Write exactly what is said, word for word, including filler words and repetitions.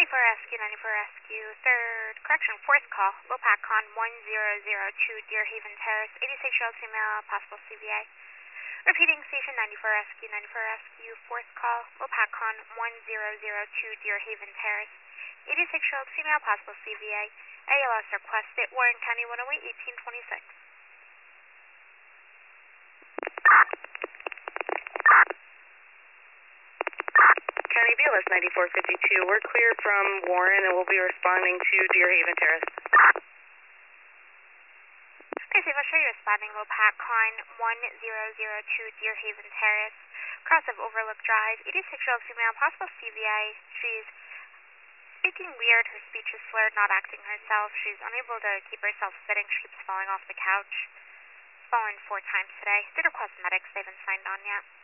ninety-four rescue, ninety-four rescue, third, correction, fourth call, Lopatcon one zero zero two, Deerhaven Terrace, eighty-six year old female, possible C V A. Repeating, station ninety-four rescue, ninety-four rescue, fourth call, Lopatcon one zero zero two, Deerhaven Terrace, eighty-six year old female, possible C V A. A L S requested, Warren County one oh eight, eighteen twenty-six. County B L S ninety-four fifty-two, we're clear from Warren and we'll be responding to Deerhaven Terrace. Okay, so I'll show you responding Lopatcon one zero zero two, Deerhaven Terrace, cross of Overlook Drive, eighty-six year old female, possible C V A. She's speaking weird, her speech is slurred, not acting herself. She's unable to keep herself sitting, she keeps falling off the couch. Fallen four times today. Did request medics, they haven't signed on yet.